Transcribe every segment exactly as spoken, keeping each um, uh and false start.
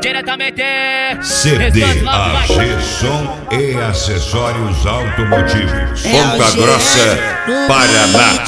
diretamente C D A G Som e Acessórios Automotivos, Ponta Grossa, Paraná.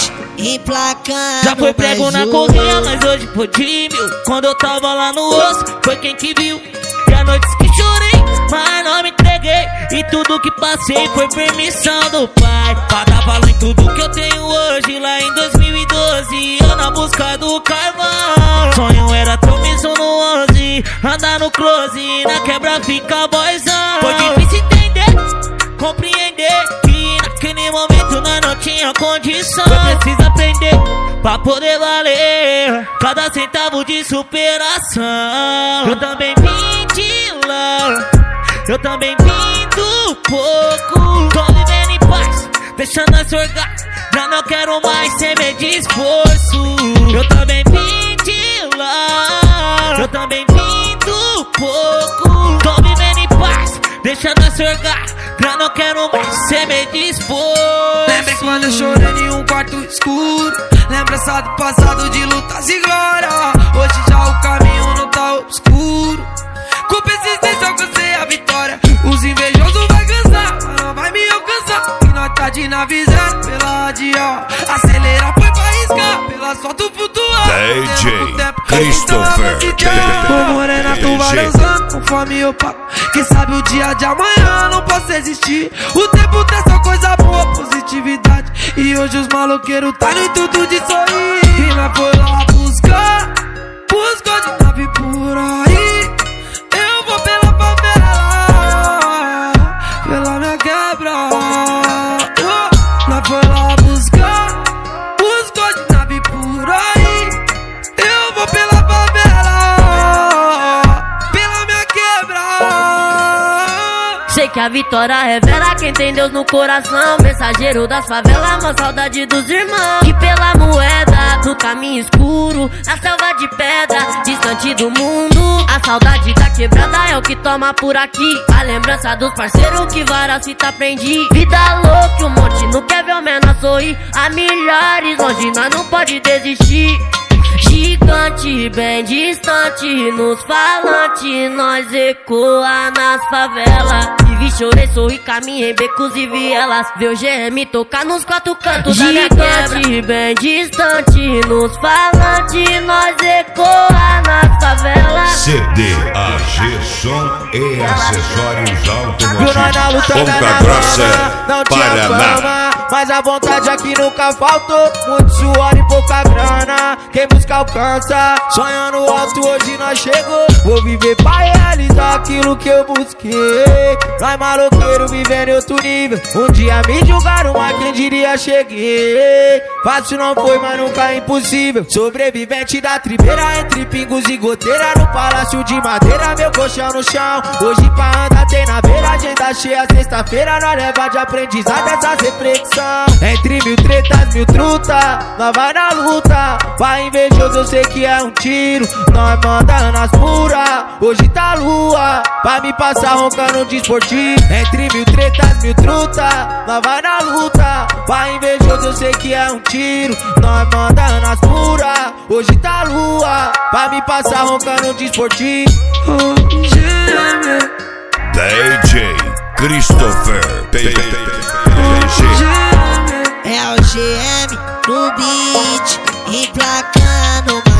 Já foi prego na correia, mas hoje foi tímido. Quando eu tava lá no osso, foi quem que viu. E a noites que chorei, mas não me entreguei. E tudo que passei foi permissão do pai, pra dar valor em tudo que eu tenho hoje. Lá em dois mil e doze, eu na busca do carvão. Sonho era ter um miso no onze, andar no close, na quebra fica boyzão. Foi difícil entender, compreender que naquele momento nós não tinha condição. Eu preciso aprender pra poder valer cada centavo de superação. Eu também vim de lá, eu também vim do pouco. Tô vivendo em paz, deixando a sorgar. Já não quero mais ser meio de esforço. Eu também vim de lá, eu também vim do pouco. Tô vivendo em paz, deixando a sorgar. Já não quero mais ser meio de esforço. Lembra quando eu chorei em um quarto escuro? Lembrança do passado de lutas e glória. Hoje já o caminho não tá obscuro. Com persistência alcancei a vitória. Os invejosos vai cansar, mas não vai me alcançar. E nós tá de nave zero pela radial. Acelera foi pra arriscar, pela asfalto flutuar. D J Christopher. Ô morena, tu vai dançando conforme eu pago. Quem sabe o dia de amanhã não possa existir. O tempo tem só coisa boa, positividade. E hoje os maloqueiros tá no intuito de sorrir. E nós foi lá buscar, buscou de nave por aí. Eu vou pela favela, pela minha quebra. Oh, nós foi lá buscar, buscou de nave por aí. Eu vou pela favela, pela minha quebra. Sei que a vitória revela quem tem Deus no coração. Mensageiro das favelas, uma saudade dos irmãos. Que pela moeda, no caminho escuro, na selva de pedra, distante do mundo. A saudade da quebrada é o que toma por aqui. A lembrança dos parceiros que várias fitas aprendi. Vida louca, um monte não quer ver o menor sorrir. A milhares longe, nós não pode desistir. Gigante, bem distante, nos falantes, nós ecoa nas favelas. Vivi, chorei, sorri, caminhei em becos e vielas. Vê o G M tocar nos quatro cantos da minha quebra. Gigante, bem distante, nos falantes, nós ecoa nas favelas. C D A G Som e Acessórios Automotivos, Ponta Grossa, Paraná. Mas a vontade aqui nunca faltou. Muito suor e pouca grana, quem busca alcança. Sonhando alto, hoje nós chegou. Vou viver pra realizar aquilo que eu busquei. Nós maloqueiro vivendo em outro nível. Um dia me julgaram, mas quem diria cheguei. Fácil não foi, mas nunca é impossível. Sobrevivente da tribeira, entre pingos e goteira. No palácio de madeira, meu colchão no chão. Hoje pra andar tem na beira, agenda cheia sexta-feira. Nós leva de aprendizado essas reflexões. Entre mil tretas, mil truta, nós vai na luta. Pra invejoso eu sei que é um tiro, nós manda nas puras. Hoje tá lua, pra me passar roncando de esportivo. Entre mil tretas, mil truta, nós vai na luta. Pra invejoso eu sei que é um tiro, nós manda nas puras. Hoje tá lua, pra me passar roncando de esportivo. D J Christopher. É o G M no beat, emplacando